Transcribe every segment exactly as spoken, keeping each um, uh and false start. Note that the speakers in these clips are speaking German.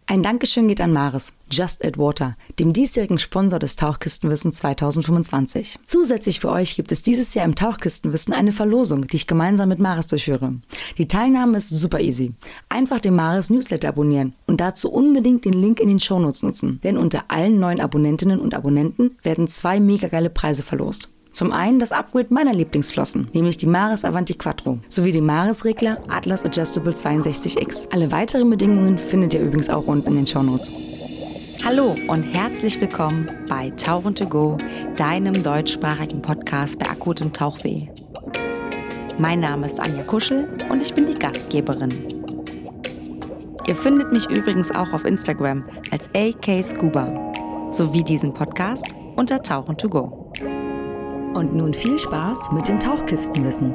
Ein Dankeschön geht an Maris, Just Add Water, dem diesjährigen Sponsor des Tauchkistenwissen zweitausendfünfundzwanzig. Zusätzlich für euch gibt es dieses Jahr im Tauchkistenwissen eine Verlosung, die ich gemeinsam mit Maris durchführe. Die Teilnahme ist super easy. Einfach den Maris Newsletter abonnieren und dazu unbedingt den Link in den Shownotes nutzen, denn unter allen neuen Abonnentinnen und Abonnenten werden zwei mega geile Preise verlost. Zum einen das Upgrade meiner Lieblingsflossen, nämlich die Maris Avanti Quattro, sowie den Maris-Regler Atlas Adjustable zweiundsechzig X. Alle weiteren Bedingungen findet ihr übrigens auch unten in den Shownotes. Hallo und herzlich willkommen bei Tauchen to Go, deinem deutschsprachigen Podcast bei akutem Tauchweh. Mein Name ist Anja Kuschel und ich bin die Gastgeberin. Ihr findet mich übrigens auch auf Instagram als A K Scuba, sowie diesen Podcast unter Tauchen to Go. Und nun viel Spaß mit dem Tauchkistenwissen.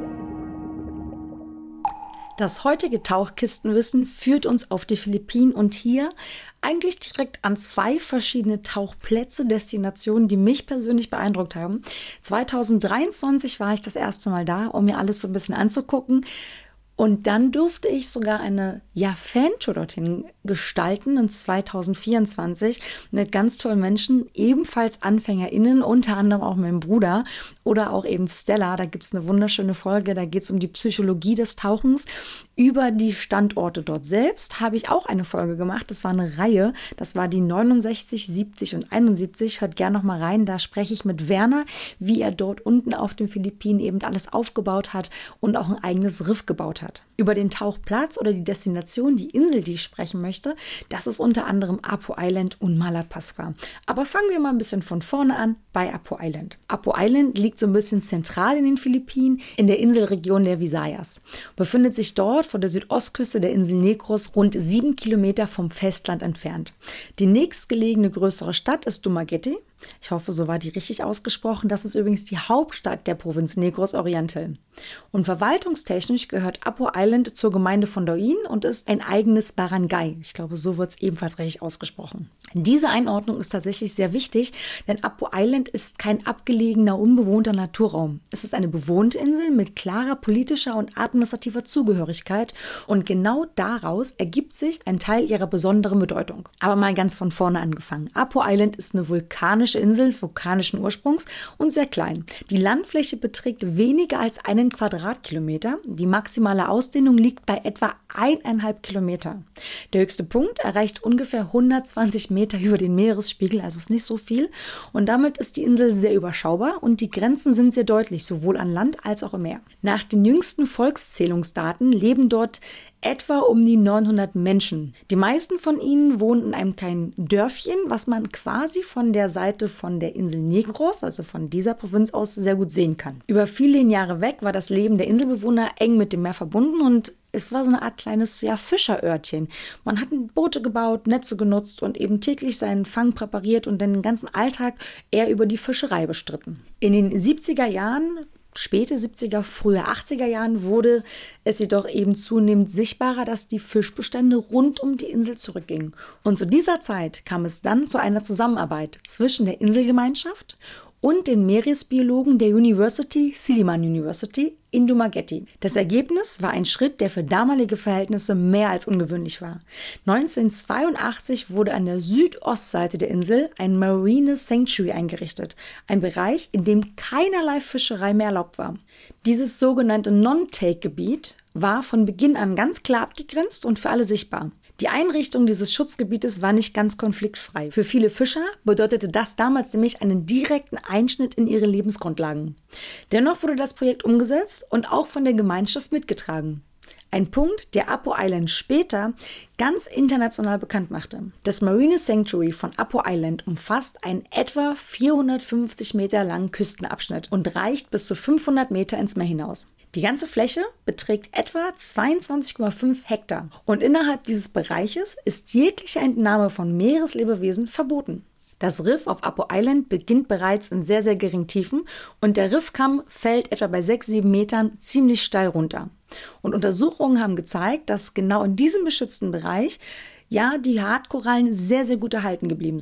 Das heutige Tauchkistenwissen führt uns auf die Philippinen und hier eigentlich direkt an zwei verschiedene Tauchplätze, Destinationen, die mich persönlich beeindruckt haben. zweitausenddreiundzwanzig war ich das erste Mal da, um mir alles so ein bisschen anzugucken. Und dann durfte ich sogar eine ja, Fantour dorthin gestalten in zweitausendvierundzwanzig mit ganz tollen Menschen, ebenfalls AnfängerInnen, unter anderem auch meinem Bruder oder auch eben Stella. Da gibt es eine wunderschöne Folge, da geht es um die Psychologie des Tauchens. Über die Standorte dort selbst habe ich auch eine Folge gemacht. Das war eine Reihe, das war die neunundsechzig, siebzig und einundsiebzig. Hört gerne noch mal rein, da spreche ich mit Werner, wie er dort unten auf den Philippinen eben alles aufgebaut hat und auch ein eigenes Riff gebaut hat. Über den Tauchplatz oder die Destination, die Insel, die ich sprechen möchte, das ist unter anderem Apo Island und Malapascua. Aber fangen wir mal ein bisschen von vorne an bei Apo Island. Apo Island liegt so ein bisschen zentral in den Philippinen, in der Inselregion der Visayas. Befindet sich dort vor der Südostküste der Insel Negros rund sieben Kilometer vom Festland entfernt. Die nächstgelegene größere Stadt ist Dumaguete. Ich hoffe, so war die richtig ausgesprochen. Das ist übrigens die Hauptstadt der Provinz Negros Oriental. Und verwaltungstechnisch gehört Apo Island zur Gemeinde von Dauin und ist ein eigenes Barangay. Ich glaube, so wird es ebenfalls richtig ausgesprochen. Diese Einordnung ist tatsächlich sehr wichtig, denn Apo Island ist kein abgelegener, unbewohnter Naturraum. Es ist eine bewohnte Insel mit klarer politischer und administrativer Zugehörigkeit und genau daraus ergibt sich ein Teil ihrer besonderen Bedeutung. Aber mal ganz von vorne angefangen. Apo Island ist eine vulkanische Insel vulkanischen Ursprungs und sehr klein. Die Landfläche beträgt weniger als einen Quadratkilometer. Die maximale Ausdehnung liegt bei etwa eineinhalb Kilometer. Der höchste Punkt erreicht ungefähr hundertzwanzig Meter über den Meeresspiegel, also ist nicht so viel. Und damit ist die Insel sehr überschaubar und die Grenzen sind sehr deutlich, sowohl an Land als auch im Meer. Nach den jüngsten Volkszählungsdaten leben dort etwa um die neunhundert Menschen. Die meisten von ihnen wohnen in einem kleinen Dörfchen, was man quasi von der Seite von der Insel Negros, also von dieser Provinz aus, sehr gut sehen kann. Über viele Jahre weg war das Leben der Inselbewohner eng mit dem Meer verbunden und es war so eine Art kleines ja, Fischerörtchen. Man hat Boote gebaut, Netze genutzt und eben täglich seinen Fang präpariert und den ganzen Alltag eher über die Fischerei bestritten. In den siebziger Jahren späte siebziger, frühe achtziger Jahren wurde es jedoch eben zunehmend sichtbarer, dass die Fischbestände rund um die Insel zurückgingen. Und zu dieser Zeit kam es dann zu einer Zusammenarbeit zwischen der Inselgemeinschaft und den Meeresbiologen der University, Silliman University, in Dumaguete. Das Ergebnis war ein Schritt, der für damalige Verhältnisse mehr als ungewöhnlich war. neunzehnhundertzweiundachtzig wurde an der Südostseite der Insel ein Marine Sanctuary eingerichtet, ein Bereich, in dem keinerlei Fischerei mehr erlaubt war. Dieses sogenannte Non-Take-Gebiet war von Beginn an ganz klar abgegrenzt und für alle sichtbar. Die Einrichtung dieses Schutzgebietes war nicht ganz konfliktfrei. Für viele Fischer bedeutete das damals nämlich einen direkten Einschnitt in ihre Lebensgrundlagen. Dennoch wurde das Projekt umgesetzt und auch von der Gemeinschaft mitgetragen. Ein Punkt, der Apo Island später ganz international bekannt machte. Das Marine Sanctuary von Apo Island umfasst einen etwa vierhundertfünfzig Meter langen Küstenabschnitt und reicht bis zu fünfhundert Meter ins Meer hinaus. Die ganze Fläche beträgt etwa zweiundzwanzig Komma fünf Hektar und innerhalb dieses Bereiches ist jegliche Entnahme von Meereslebewesen verboten. Das Riff auf Apo Island beginnt bereits in sehr, sehr geringen Tiefen und der Riffkamm fällt etwa bei sechs, sieben Metern ziemlich steil runter. Und Untersuchungen haben gezeigt, dass genau in diesem beschützten Bereich ja die Hartkorallen sehr, sehr gut erhalten geblieben sind.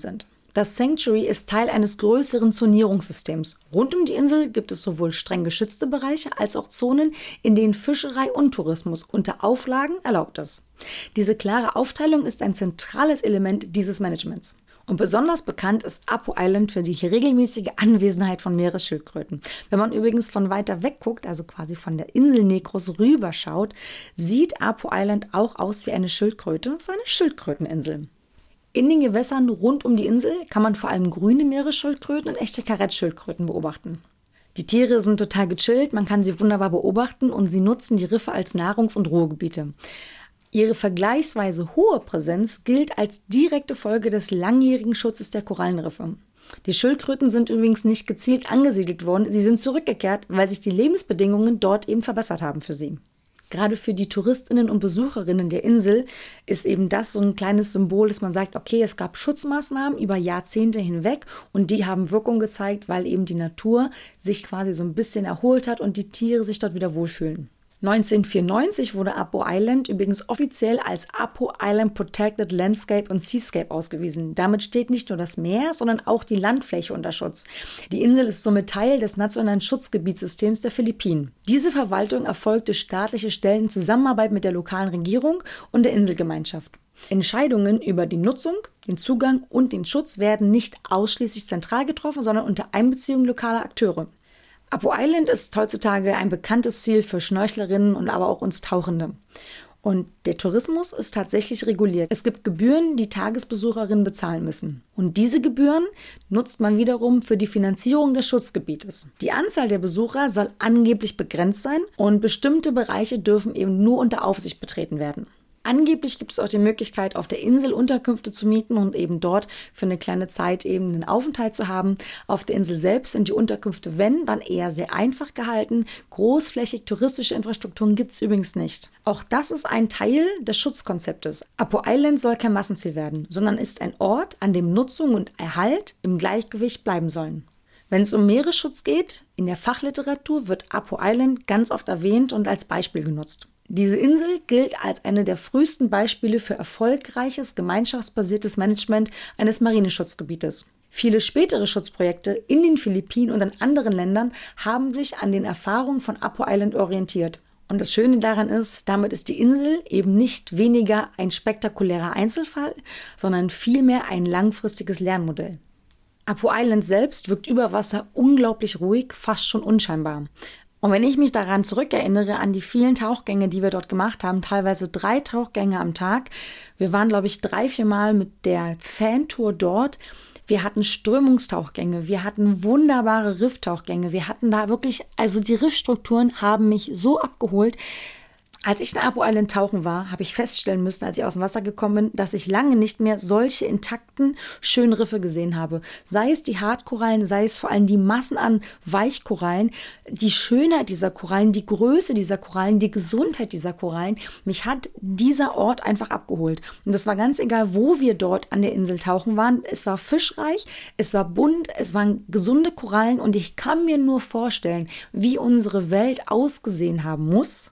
Das Sanctuary ist Teil eines größeren Zonierungssystems. Rund um die Insel gibt es sowohl streng geschützte Bereiche als auch Zonen, in denen Fischerei und Tourismus unter Auflagen erlaubt ist. Diese klare Aufteilung ist ein zentrales Element dieses Managements. Und besonders bekannt ist Apo Island für die regelmäßige Anwesenheit von Meeresschildkröten. Wenn man übrigens von weiter weg guckt, also quasi von der Insel Negros rüberschaut, sieht Apo Island auch aus wie eine Schildkröte, es ist eine Schildkröteninsel. In den Gewässern rund um die Insel kann man vor allem grüne Meeresschildkröten und echte Karettschildkröten beobachten. Die Tiere sind total gechillt, man kann sie wunderbar beobachten und sie nutzen die Riffe als Nahrungs- und Ruhegebiete. Ihre vergleichsweise hohe Präsenz gilt als direkte Folge des langjährigen Schutzes der Korallenriffe. Die Schildkröten sind übrigens nicht gezielt angesiedelt worden, sie sind zurückgekehrt, weil sich die Lebensbedingungen dort eben verbessert haben für sie. Gerade für die Touristinnen und Besucherinnen der Insel ist eben das so ein kleines Symbol, dass man sagt, okay, es gab Schutzmaßnahmen über Jahrzehnte hinweg und die haben Wirkung gezeigt, weil eben die Natur sich quasi so ein bisschen erholt hat und die Tiere sich dort wieder wohlfühlen. neunzehnhundertvierundneunzig wurde Apo Island übrigens offiziell als Apo Island Protected Landscape und Seascape ausgewiesen. Damit steht nicht nur das Meer, sondern auch die Landfläche unter Schutz. Die Insel ist somit Teil des nationalen Schutzgebietssystems der Philippinen. Diese Verwaltung erfolgt durch staatliche Stellen in Zusammenarbeit mit der lokalen Regierung und der Inselgemeinschaft. Entscheidungen über die Nutzung, den Zugang und den Schutz werden nicht ausschließlich zentral getroffen, sondern unter Einbeziehung lokaler Akteure. Apo Island ist heutzutage ein bekanntes Ziel für Schnorchlerinnen und aber auch uns Tauchende. Und der Tourismus ist tatsächlich reguliert. Es gibt Gebühren, die Tagesbesucherinnen bezahlen müssen. Und diese Gebühren nutzt man wiederum für die Finanzierung des Schutzgebietes. Die Anzahl der Besucher soll angeblich begrenzt sein und bestimmte Bereiche dürfen eben nur unter Aufsicht betreten werden. Angeblich gibt es auch die Möglichkeit, auf der Insel Unterkünfte zu mieten und eben dort für eine kleine Zeit eben einen Aufenthalt zu haben. Auf der Insel selbst sind die Unterkünfte, wenn, dann eher sehr einfach gehalten. Großflächig touristische Infrastrukturen gibt es übrigens nicht. Auch das ist ein Teil des Schutzkonzeptes. Apo Island soll kein Massenziel werden, sondern ist ein Ort, an dem Nutzung und Erhalt im Gleichgewicht bleiben sollen. Wenn es um Meeresschutz geht, in der Fachliteratur wird Apo Island ganz oft erwähnt und als Beispiel genutzt. Diese Insel gilt als eine der frühesten Beispiele für erfolgreiches, gemeinschaftsbasiertes Management eines Marineschutzgebietes. Viele spätere Schutzprojekte in den Philippinen und in anderen Ländern haben sich an den Erfahrungen von Apo Island orientiert. Und das Schöne daran ist, damit ist die Insel eben nicht weniger ein spektakulärer Einzelfall, sondern vielmehr ein langfristiges Lernmodell. Apo Island selbst wirkt über Wasser unglaublich ruhig, fast schon unscheinbar. Und wenn ich mich daran zurückerinnere, an die vielen Tauchgänge, die wir dort gemacht haben, teilweise drei Tauchgänge am Tag. Wir waren, glaube ich, drei, vier Mal mit der Fantour dort. Wir hatten Strömungstauchgänge, wir hatten wunderbare Rifftauchgänge. Wir hatten da wirklich, also die Riffstrukturen haben mich so abgeholt. Als ich in Apo Island tauchen war, habe ich feststellen müssen, als ich aus dem Wasser gekommen bin, dass ich lange nicht mehr solche intakten, schönen Riffe gesehen habe. Sei es die Hartkorallen, sei es vor allem die Massen an Weichkorallen, die Schönheit dieser Korallen, die Größe dieser Korallen, die Gesundheit dieser Korallen. Mich hat dieser Ort einfach abgeholt. Und das war ganz egal, wo wir dort an der Insel tauchen waren. Es war fischreich, es war bunt, es waren gesunde Korallen und ich kann mir nur vorstellen, wie unsere Welt ausgesehen haben muss,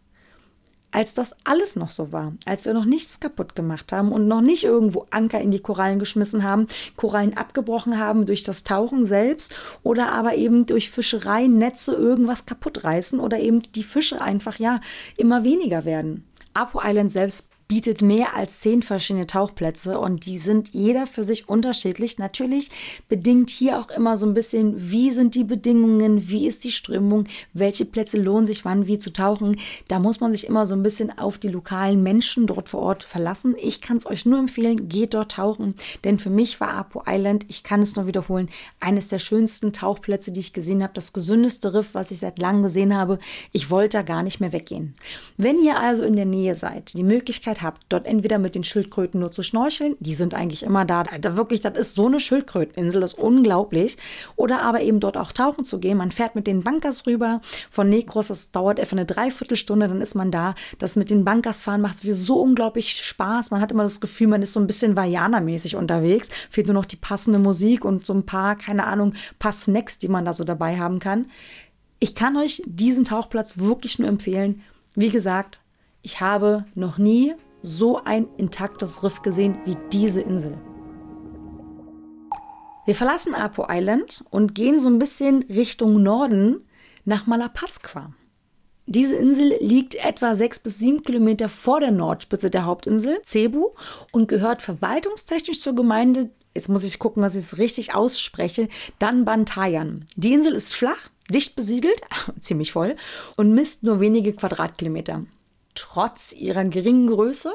als das alles noch so war, als wir noch nichts kaputt gemacht haben und noch nicht irgendwo Anker in die Korallen geschmissen haben, Korallen abgebrochen haben durch das Tauchen selbst oder aber eben durch Fischerei, Netze irgendwas kaputt reißen oder eben die Fische einfach ja immer weniger werden. Apo Island selbst bietet mehr als zehn verschiedene Tauchplätze und die sind jeder für sich unterschiedlich. Natürlich bedingt hier auch immer so ein bisschen, wie sind die Bedingungen, wie ist die Strömung, welche Plätze lohnen sich wann wie zu tauchen. Da muss man sich immer so ein bisschen auf die lokalen Menschen dort vor Ort verlassen. Ich kann es euch nur empfehlen, geht dort tauchen, denn für mich war Apo Island, ich kann es nur wiederholen, eines der schönsten Tauchplätze, die ich gesehen habe, das gesündeste Riff, was ich seit langem gesehen habe. Ich wollte da gar nicht mehr weggehen. Wenn ihr also in der Nähe seid, die Möglichkeit habt, dort entweder mit den Schildkröten nur zu schnorcheln, die sind eigentlich immer da, da wirklich, das ist so eine Schildkröteninsel, das ist unglaublich, oder aber eben dort auch tauchen zu gehen, man fährt mit den Bunkers rüber, von Negros, das dauert etwa eine Dreiviertelstunde, dann ist man da, das mit den Bunkers fahren macht so unglaublich Spaß, man hat immer das Gefühl, man ist so ein bisschen Vajana-mäßig unterwegs, fehlt nur noch die passende Musik und so ein paar, keine Ahnung, paar Snacks, die man da so dabei haben kann. Ich kann euch diesen Tauchplatz wirklich nur empfehlen, wie gesagt, ich habe noch nie so ein intaktes Riff gesehen wie diese Insel. Wir verlassen Apo Island und gehen so ein bisschen Richtung Norden nach Malapascua. Diese Insel liegt etwa sechs bis sieben Kilometer vor der Nordspitze der Hauptinsel, Cebu, und gehört verwaltungstechnisch zur Gemeinde, jetzt muss ich gucken, dass ich es richtig ausspreche, Danbantayan. Die Insel ist flach, dicht besiedelt, ziemlich voll, und misst nur wenige Quadratkilometer. Trotz ihrer geringen Größe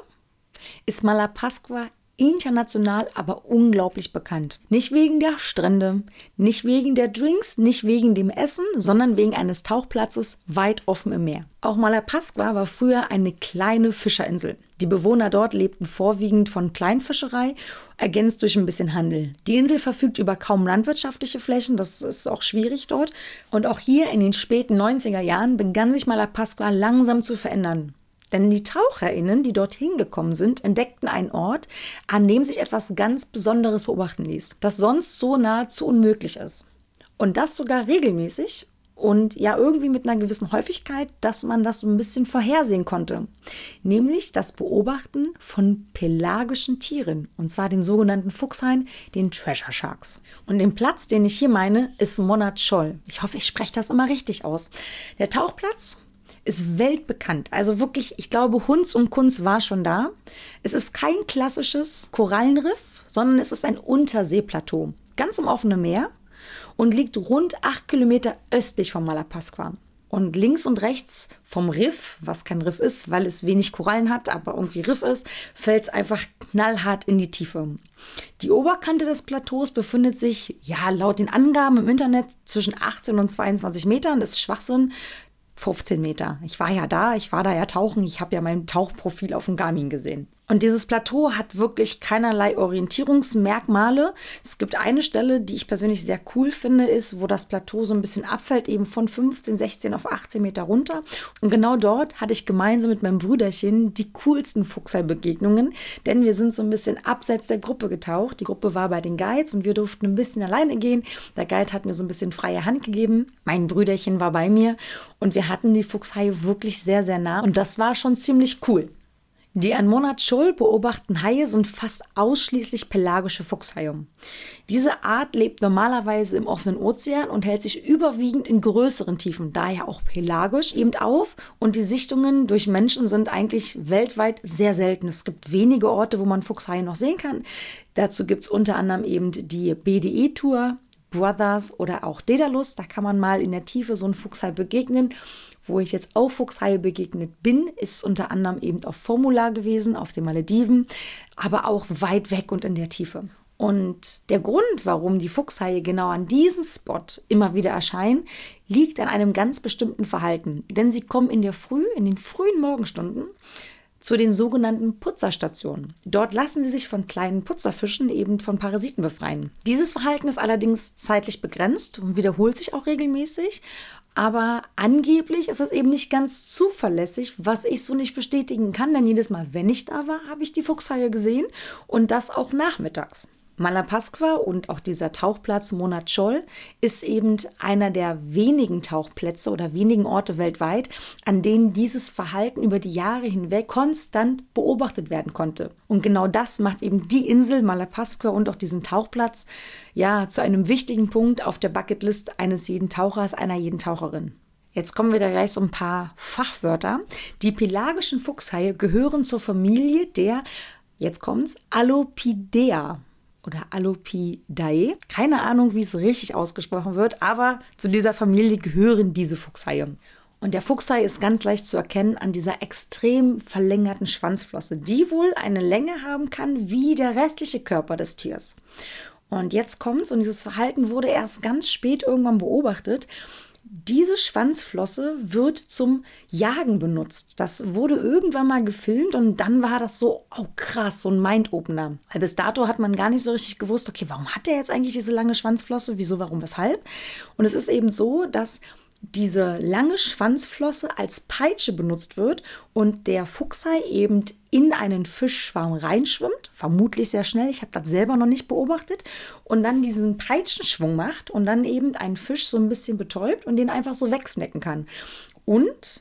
ist Malapascua international aber unglaublich bekannt. Nicht wegen der Strände, nicht wegen der Drinks, nicht wegen dem Essen, sondern wegen eines Tauchplatzes weit offen im Meer. Auch Malapascua war früher eine kleine Fischerinsel. Die Bewohner dort lebten vorwiegend von Kleinfischerei, ergänzt durch ein bisschen Handel. Die Insel verfügt über kaum landwirtschaftliche Flächen, das ist auch schwierig dort. Und auch hier in den späten neunziger Jahren begann sich Malapascua langsam zu verändern. Denn die TaucherInnen, die dorthin gekommen sind, entdeckten einen Ort, an dem sich etwas ganz Besonderes beobachten ließ, das sonst so nahezu unmöglich ist. Und das sogar regelmäßig und ja irgendwie mit einer gewissen Häufigkeit, dass man das so ein bisschen vorhersehen konnte. Nämlich das Beobachten von pelagischen Tieren, und zwar den sogenannten Fuchshaien, den Treasure Sharks. Und den Platz, den ich hier meine, ist Mona Chol. Ich hoffe, ich spreche das immer richtig aus. Der Tauchplatz ist weltbekannt. Also wirklich, ich glaube, Hunds und Kunz war schon da. Es ist kein klassisches Korallenriff, sondern es ist ein Unterseeplateau, ganz im offenen Meer und liegt rund acht Kilometer östlich von Malapascua. Und links und rechts vom Riff, was kein Riff ist, weil es wenig Korallen hat, aber irgendwie Riff ist, fällt es einfach knallhart in die Tiefe. Die Oberkante des Plateaus befindet sich, ja, laut den Angaben im Internet zwischen achtzehn und zweiundzwanzig Metern. Das ist Schwachsinn. fünfzehn Meter. Ich war ja da, ich war da ja tauchen, ich habe ja mein Tauchprofil auf dem Garmin gesehen. Und dieses Plateau hat wirklich keinerlei Orientierungsmerkmale. Es gibt eine Stelle, die ich persönlich sehr cool finde, ist, wo das Plateau so ein bisschen abfällt, eben von fünfzehn, sechzehn auf achtzehn Meter runter. Und genau dort hatte ich gemeinsam mit meinem Brüderchen die coolsten Fuchsai-Begegnungen, denn wir sind so ein bisschen abseits der Gruppe getaucht. Die Gruppe war bei den Guides und wir durften ein bisschen alleine gehen. Der Guide hat mir so ein bisschen freie Hand gegeben. Mein Brüderchen war bei mir und wir hatten die Fuchshaie wirklich sehr, sehr nah. Und das war schon ziemlich cool. Die an Mona Chol beobachteten Haie sind fast ausschließlich pelagische Fuchshaie. Diese Art lebt normalerweise im offenen Ozean und hält sich überwiegend in größeren Tiefen, daher auch pelagisch, eben auf. Und die Sichtungen durch Menschen sind eigentlich weltweit sehr selten. Es gibt wenige Orte, wo man Fuchshaie noch sehen kann. Dazu gibt es unter anderem eben die B D E-Tour, Brothers oder auch Daedalus. Da kann man mal in der Tiefe so einen Fuchshai begegnen. Wo ich jetzt auch Fuchshaie begegnet bin, ist unter anderem eben auf Formula gewesen, auf den Malediven, aber auch weit weg und in der Tiefe. Und der Grund, warum die Fuchshaie genau an diesem Spot immer wieder erscheinen, liegt an einem ganz bestimmten Verhalten. Denn sie kommen in der Früh, in den frühen Morgenstunden, zu den sogenannten Putzerstationen. Dort lassen sie sich von kleinen Putzerfischen eben von Parasiten befreien. Dieses Verhalten ist allerdings zeitlich begrenzt und wiederholt sich auch regelmäßig. Aber angeblich ist das eben nicht ganz zuverlässig, was ich so nicht bestätigen kann, denn jedes Mal, wenn ich da war, habe ich die Fuchshaie gesehen und das auch nachmittags. Malapascua und auch dieser Tauchplatz Mona Chol ist eben einer der wenigen Tauchplätze oder wenigen Orte weltweit, an denen dieses Verhalten über die Jahre hinweg konstant beobachtet werden konnte. Und genau das macht eben die Insel Malapascua und auch diesen Tauchplatz ja zu einem wichtigen Punkt auf der Bucketlist eines jeden Tauchers, einer jeden Taucherin. Jetzt kommen wir da gleich so ein paar Fachwörter. Die pelagischen Fuchshaie gehören zur Familie der, jetzt kommt's, Alopidea. Oder Alopidae. Keine Ahnung, wie es richtig ausgesprochen wird, aber zu dieser Familie gehören diese Fuchshaie. Und der Fuchshai ist ganz leicht zu erkennen an dieser extrem verlängerten Schwanzflosse, die wohl eine Länge haben kann wie der restliche Körper des Tiers. Und jetzt kommt's, und dieses Verhalten wurde erst ganz spät irgendwann beobachtet. Diese Schwanzflosse wird zum Jagen benutzt. Das wurde irgendwann mal gefilmt und dann war das so, oh krass, so ein Mind-Opener. Weil bis dato hat man gar nicht so richtig gewusst, okay, warum hat der jetzt eigentlich diese lange Schwanzflosse? Wieso, warum, weshalb? Und es ist eben so, dass diese lange Schwanzflosse als Peitsche benutzt wird und der Fuchshai eben in einen Fischschwarm reinschwimmt, vermutlich sehr schnell, ich habe das selber noch nicht beobachtet, und dann diesen Peitschenschwung macht und dann eben einen Fisch so ein bisschen betäubt und den einfach so wegsnacken kann. Und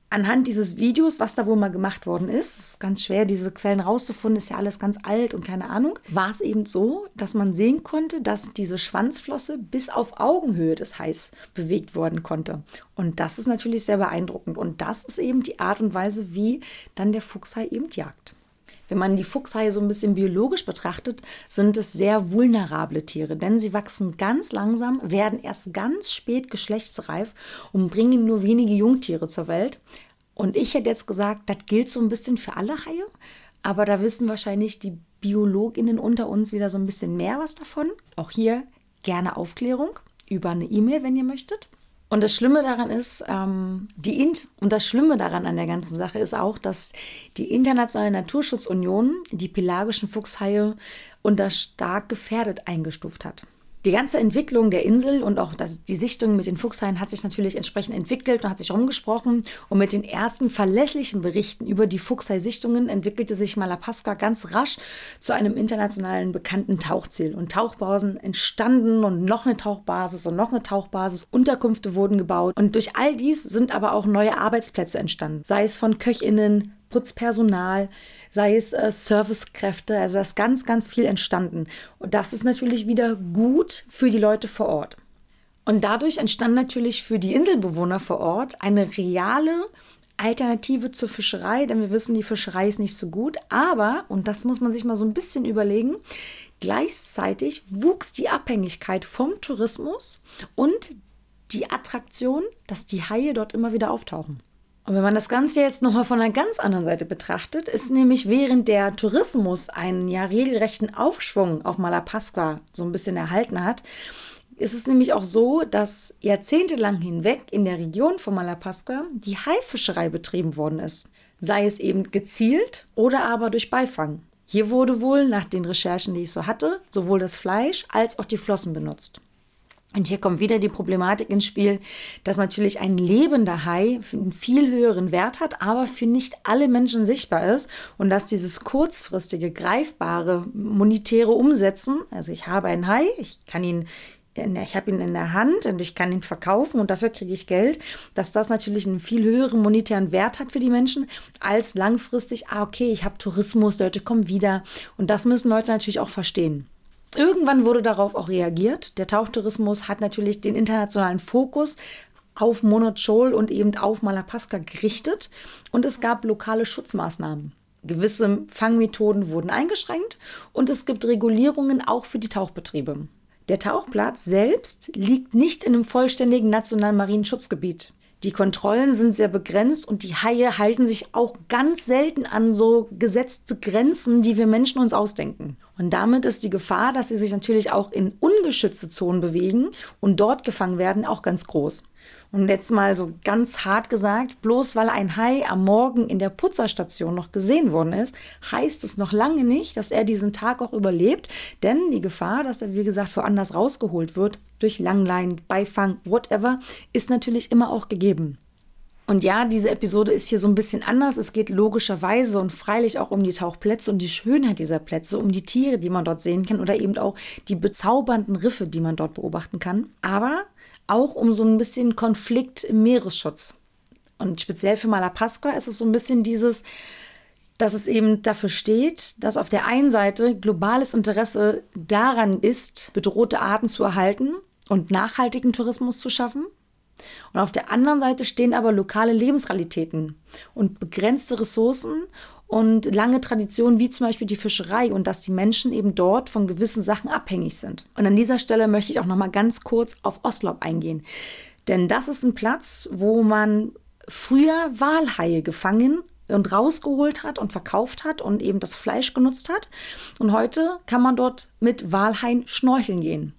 Anhand dieses Videos, was da wohl mal gemacht worden ist, ist ganz schwer, diese Quellen rauszufinden, ist ja alles ganz alt und keine Ahnung, war es eben so, dass man sehen konnte, dass diese Schwanzflosse bis auf Augenhöhe des Hais bewegt worden konnte. Und das ist natürlich sehr beeindruckend. Und das ist eben die Art und Weise, wie dann der Fuchshai eben jagt. Wenn man die Fuchshaie so ein bisschen biologisch betrachtet, sind es sehr vulnerable Tiere, denn sie wachsen ganz langsam, werden erst ganz spät geschlechtsreif und bringen nur wenige Jungtiere zur Welt. Und ich hätte jetzt gesagt, das gilt so ein bisschen für alle Haie, aber da wissen wahrscheinlich die BiologInnen unter uns wieder so ein bisschen mehr was davon. Auch hier gerne Aufklärung über eine E-Mail, wenn ihr möchtet. Und das Schlimme daran ist, ähm, die Int und das Schlimme daran an der ganzen Sache ist auch, dass die Internationale Naturschutzunion die pelagischen Fuchshaie unter stark gefährdet eingestuft hat. Die ganze Entwicklung der Insel und auch das, die Sichtung mit den Fuchshaien hat sich natürlich entsprechend entwickelt und hat sich rumgesprochen. Und mit den ersten verlässlichen Berichten über die Fuchshai-Sichtungen entwickelte sich Malapaska ganz rasch zu einem internationalen bekannten Tauchziel. Und Tauchbasen entstanden und noch eine Tauchbasis und noch eine Tauchbasis. Unterkünfte wurden gebaut. Und durch all dies sind aber auch neue Arbeitsplätze entstanden. Sei es von KöchInnen, Putzpersonal, sei es äh, Servicekräfte, also da ist ganz, ganz viel entstanden. Und das ist natürlich wieder gut für die Leute vor Ort. Und dadurch entstand natürlich für die Inselbewohner vor Ort eine reale Alternative zur Fischerei, denn wir wissen, die Fischerei ist nicht so gut, aber, und das muss man sich mal so ein bisschen überlegen, gleichzeitig wuchs die Abhängigkeit vom Tourismus und die Attraktion, dass die Haie dort immer wieder auftauchen. Und wenn man das Ganze jetzt nochmal von einer ganz anderen Seite betrachtet, ist nämlich während der Tourismus einen ja regelrechten Aufschwung auf Malapaska so ein bisschen erhalten hat, ist es nämlich auch so, dass jahrzehntelang hinweg in der Region von Malapaska die Haifischerei betrieben worden ist. Sei es eben gezielt oder aber durch Beifang. Hier wurde wohl, nach den Recherchen, die ich so hatte, sowohl das Fleisch als auch die Flossen benutzt. Und hier kommt wieder die Problematik ins Spiel, dass natürlich ein lebender Hai einen viel höheren Wert hat, aber für nicht alle Menschen sichtbar ist und dass dieses kurzfristige, greifbare, monetäre Umsetzen, also ich habe einen Hai, ich kann ihn, ich habe ihn in der Hand und ich kann ihn verkaufen und dafür kriege ich Geld, dass das natürlich einen viel höheren monetären Wert hat für die Menschen, als langfristig, ah okay, ich habe Tourismus, Leute kommen wieder und das müssen Leute natürlich auch verstehen. Irgendwann wurde darauf auch reagiert. Der Tauchtourismus hat natürlich den internationalen Fokus auf Monot Shoal und eben auf Malapaska gerichtet und es gab lokale Schutzmaßnahmen. Gewisse Fangmethoden wurden eingeschränkt und es gibt Regulierungen auch für die Tauchbetriebe. Der Tauchplatz selbst liegt nicht in einem vollständigen nationalen Marienschutzgebiet. Die Kontrollen sind sehr begrenzt und die Haie halten sich auch ganz selten an so gesetzte Grenzen, die wir Menschen uns ausdenken. Und damit ist die Gefahr, dass sie sich natürlich auch in ungeschützte Zonen bewegen und dort gefangen werden, auch ganz groß. Und jetzt mal so ganz hart gesagt, bloß weil ein Hai am Morgen in der Putzerstation noch gesehen worden ist, heißt es noch lange nicht, dass er diesen Tag auch überlebt. Denn die Gefahr, dass er, wie gesagt, woanders rausgeholt wird, durch Langlein, Beifang, whatever, ist natürlich immer auch gegeben. Und ja, diese Episode ist hier so ein bisschen anders. Es geht logischerweise und freilich auch um die Tauchplätze und die Schönheit dieser Plätze, um die Tiere, die man dort sehen kann oder eben auch die bezaubernden Riffe, die man dort beobachten kann. Aber auch um so ein bisschen Konflikt im Meeresschutz. Und speziell für Malapaska ist es so ein bisschen dieses, dass es eben dafür steht, dass auf der einen Seite globales Interesse daran ist, bedrohte Arten zu erhalten und nachhaltigen Tourismus zu schaffen. Und auf der anderen Seite stehen aber lokale Lebensrealitäten und begrenzte Ressourcen und lange Traditionen wie zum Beispiel die Fischerei und dass die Menschen eben dort von gewissen Sachen abhängig sind. Und an dieser Stelle möchte ich auch noch mal ganz kurz auf Oslop eingehen. Denn das ist ein Platz, wo man früher Walhaie gefangen und rausgeholt hat und verkauft hat und eben das Fleisch genutzt hat. Und heute kann man dort mit Walhaien schnorcheln gehen.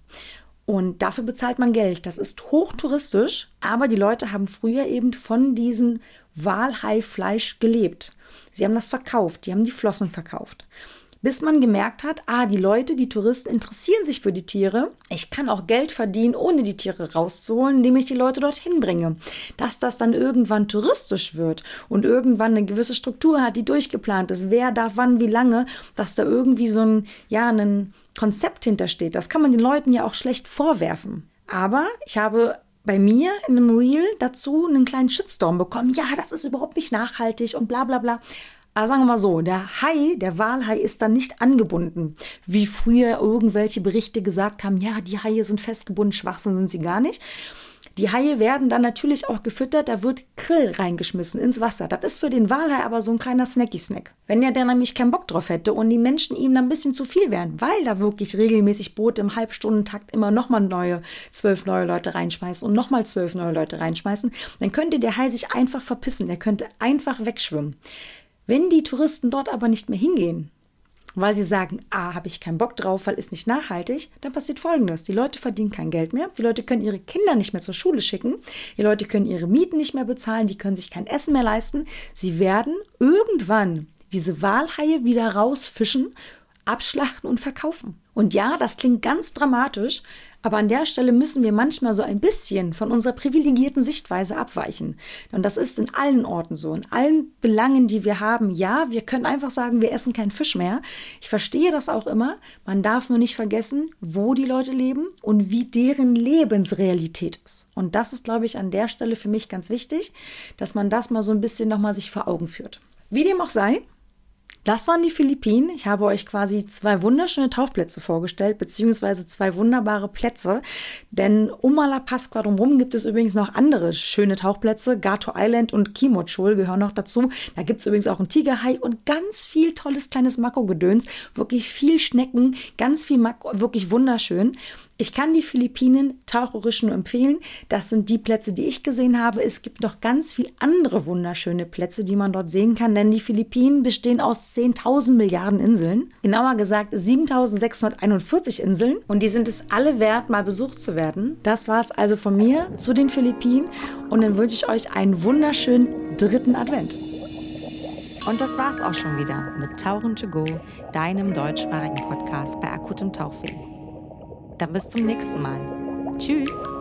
Und dafür bezahlt man Geld. Das ist hochtouristisch, aber die Leute haben früher eben von diesem Walhaifleisch gelebt. Sie haben das verkauft, die haben die Flossen verkauft. Bis man gemerkt hat, ah, die Leute, die Touristen interessieren sich für die Tiere. Ich kann auch Geld verdienen, ohne die Tiere rauszuholen, indem ich die Leute dorthin bringe. Dass das dann irgendwann touristisch wird und irgendwann eine gewisse Struktur hat, die durchgeplant ist. Wer darf wann, wie lange, dass da irgendwie so ein, ja, ein Konzept hintersteht. Das kann man den Leuten ja auch schlecht vorwerfen. Aber ich habe bei mir in einem Reel dazu einen kleinen Shitstorm bekommen. Ja, das ist überhaupt nicht nachhaltig und bla bla bla. Aber sagen wir mal so, der Hai, der Walhai ist dann nicht angebunden, wie früher irgendwelche Berichte gesagt haben, ja, die Haie sind festgebunden, Schwachsinn sind sie gar nicht. Die Haie werden dann natürlich auch gefüttert, da wird Krill reingeschmissen ins Wasser. Das ist für den Walhai aber so ein kleiner Snacky-Snack. Wenn er dann nämlich keinen Bock drauf hätte und die Menschen ihm dann ein bisschen zu viel wären, weil da wirklich regelmäßig Boote im Halbstundentakt immer nochmal neue, zwölf neue Leute reinschmeißen und nochmal zwölf neue Leute reinschmeißen, dann könnte der Hai sich einfach verpissen, der könnte einfach wegschwimmen. Wenn die Touristen dort aber nicht mehr hingehen, weil sie sagen, ah, habe ich keinen Bock drauf, weil ist nicht nachhaltig, dann passiert Folgendes. Die Leute verdienen kein Geld mehr, die Leute können ihre Kinder nicht mehr zur Schule schicken, die Leute können ihre Mieten nicht mehr bezahlen, die können sich kein Essen mehr leisten. Sie werden irgendwann diese Walhaie wieder rausfischen, abschlachten und verkaufen. Und ja, das klingt ganz dramatisch, aber an der Stelle müssen wir manchmal so ein bisschen von unserer privilegierten Sichtweise abweichen. Und das ist in allen Orten so, in allen Belangen, die wir haben. Ja, wir können einfach sagen, wir essen keinen Fisch mehr. Ich verstehe das auch immer. Man darf nur nicht vergessen, wo die Leute leben und wie deren Lebensrealität ist. Und das ist, glaube ich, an der Stelle für mich ganz wichtig, dass man das mal so ein bisschen nochmal sich vor Augen führt. Wie dem auch sei, das waren die Philippinen. Ich habe euch quasi zwei wunderschöne Tauchplätze vorgestellt, beziehungsweise zwei wunderbare Plätze. Denn um Malapascua drumherum gibt es übrigens noch andere schöne Tauchplätze. Gato Island und Quimochul gehören noch dazu. Da gibt es übrigens auch einen Tigerhai und ganz viel tolles kleines Mako-Gedöns. Wirklich viel Schnecken, ganz viel Mako, wirklich wunderschön. Ich kann die Philippinen taucherisch nur empfehlen. Das sind die Plätze, die ich gesehen habe. Es gibt noch ganz viele andere wunderschöne Plätze, die man dort sehen kann, denn die Philippinen bestehen aus zehntausend Milliarden Inseln. Genauer gesagt siebentausendsechshunderteinundvierzig Inseln und die sind es alle wert, mal besucht zu werden. Das war es also von mir zu den Philippinen und dann wünsche ich euch einen wunderschönen dritten Advent. Und das war's auch schon wieder mit Tauchen to go, deinem deutschsprachigen Podcast bei akutem Tauchfilm. Dann bis zum nächsten Mal. Tschüss!